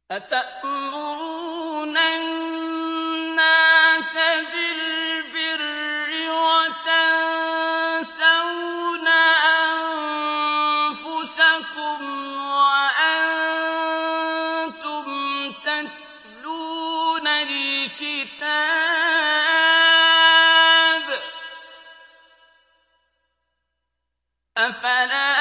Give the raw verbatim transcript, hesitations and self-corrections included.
أَتَأْمُرُونَ النَّاسَ بِالْبِرِّ وَتَنسَوْنَ أَنفُسَكُمْ وَأَنتُمْ تَتْلُونَ الْكِتَابَ ۚ أَفَلَا